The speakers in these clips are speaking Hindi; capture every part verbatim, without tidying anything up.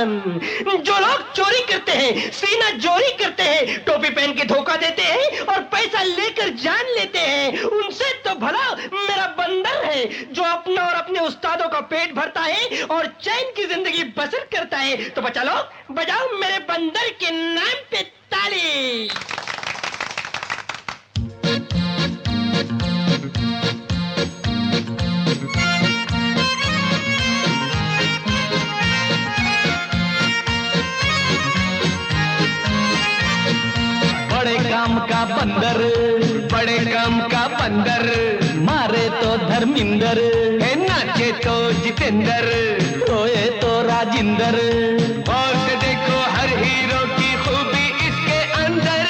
दुश्मन। जो लोग चोरी करते हैं, सीना जोरी करते हैं, टोपी पहन के धोखा देते हैं और पैसा लेकर जान लेते हैं, उनसे तो भला मेरा बंदर है जो अपना और अपने उस्तादों का पेट भरता है और चैन की जिंदगी बसर करता है। तो बच्चा लोग बजाओ मेरे बंदर के नाम पे ताली। बड़े काम का बंदर, बड़े काम का बंदर, मारे तो धर्मिंदर, है नाचे तो जितेंद्र, रोए तो राजिंदर। और से देखो हर हीरो की खूबी इसके अंदर।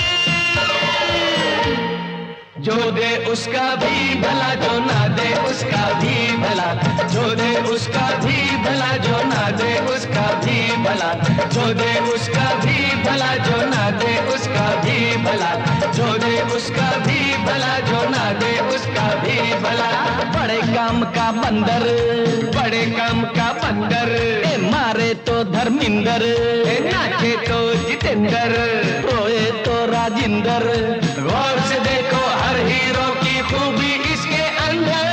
जो दे उसका भी भला, जो ना दे उसका भी भला, जो दे उसका भी भला, जो ना दे उसका भी भला, जो दे उसका भी भला, जो ना दे उसका भी भला, जो दे उसका भी भला, जो ना दे उसका भी भला। बड़े काम का बंदर, बड़े काम का बंदर, ए मारे तो धर्मिंदर, ए नाचे तो जितेंद्र, रोए तो राजिंदर। गौर से देखो हर हीरो की खूबी इसके अंदर।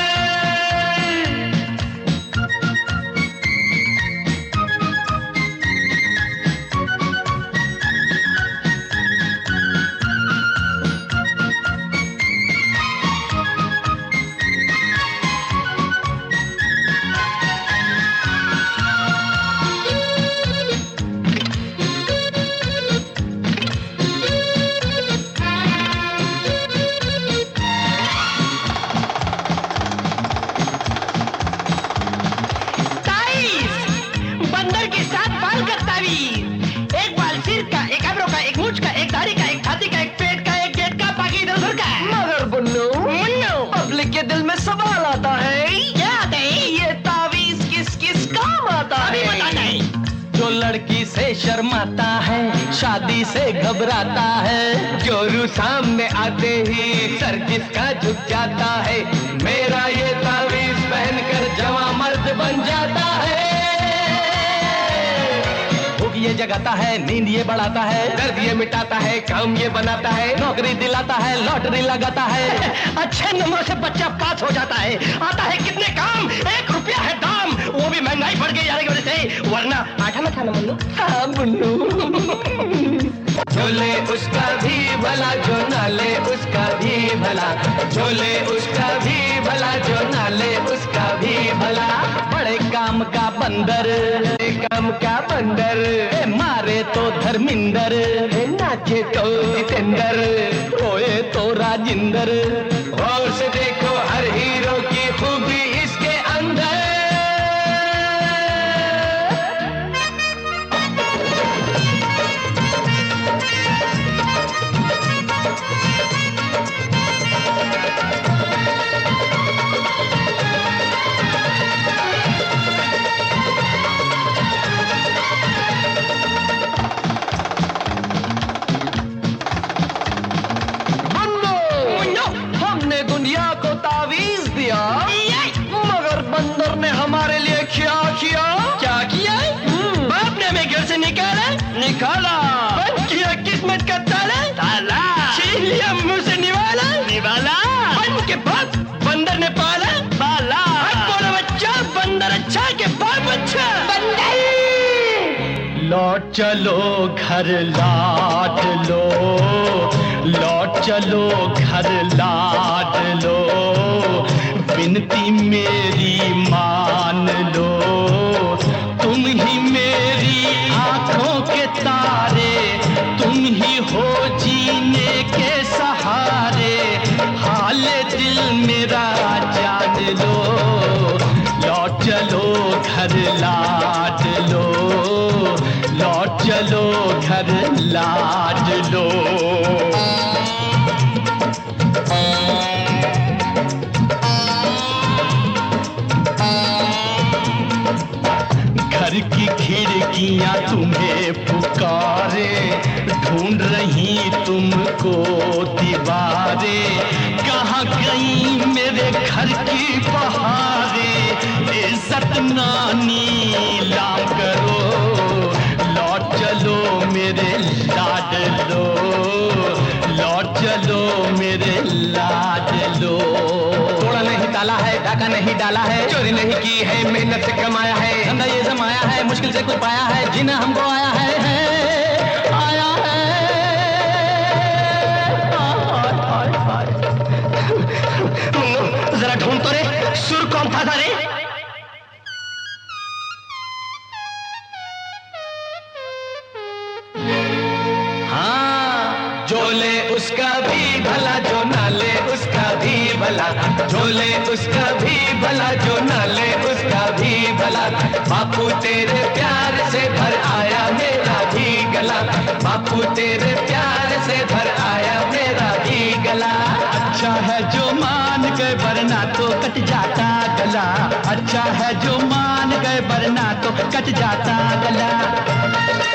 पब्लिक के दिल में सवाल आता है, क्या आता है? ये तावीज किस किस काम आता अभी है? बताना है। जो लड़की से शर्माता है, शादी से घबराता है, जोरू सामने आते ही सर जिसका झुक जाता है, मेरा ये तावीज पहनकर जवां मर्द बन जाता है। भूख ये जगाता है, नींद ये बढ़ाता है, दर्द ये मिटाता है, काम ये बनाता है, नौकरी दिलाता है, लॉटरी लगाता है, अच्छे नंबरों से बच्चा पास हो जाता है, आता है कितने काम, एक रुपया है दाम, वो भी महंगाई बढ़ गई यार की वजह से, वरना आठा में था ना मुन्नू। हाँ मुन्नू। जो ले उसका भी भला, जो ना ले उसका भी भला, जो ले उसका भी भला, जो ना ले उसका भी भला। बड़े काम का बंदर, बड़े काम का बंदर, ए मारे तो धर्मिंदर, ए नाचे तो जितेंद्र, रोए तो राजिंदर। और से देखो हर हीरो की खूबी इसके अंदर। हमने दुनिया को तावीज दिया, मगर बंदर ने हमारे लिए क्या किया? क्या किया? बाप ने हमें घर से निकाला, निकाला, बंद किया किस्मत का ताला, ताला, छीन लिया मुंह से निवाला, निवाला, बन के बाद बंदर ने पाला, पाला। अब बोला बच्चा बंदर अच्छा के बाप अच्छा। बंदर लौट चलो घर लाट लो, लौट चलो घर लाट लो, विनती मेरी मान लो, तुम ही मेरी आंखों के तारे, तुम ही हो जीने के सहारे, हाल दिल मेरा जान लो, लौट चलो घर लाट लो, लौट चलो घर लाट लो। घर की खिड़कियां तुम्हें पुकारे, ढूंढ रही तुमको दीवारें, कहाँ गई मेरे घर की बहारें, इज्जत नानी लाम करो, डाका नहीं डाला है, चोरी नहीं की है, मेहनत से कमाया है, धंधा ये जमाया है, मुश्किल से कुछ पाया है, जीना हमको आया है, है आया है। जरा ढूंढ तो रे, सुर कौन था रे? हाँ, जो ले उसका भी भला, जो ना ले उसका भी भला, जो ले उसका भी भला, जो ना ले उसका भी भला। बापू तेरे प्यार से भर आया मेरा भी गला, बापू तेरे प्यार से भर आया मेरा भी गला। अच्छा है जो मान गए वरना तो कट जाता गला, अच्छा है जो मान गए वरना तो कट जाता गला।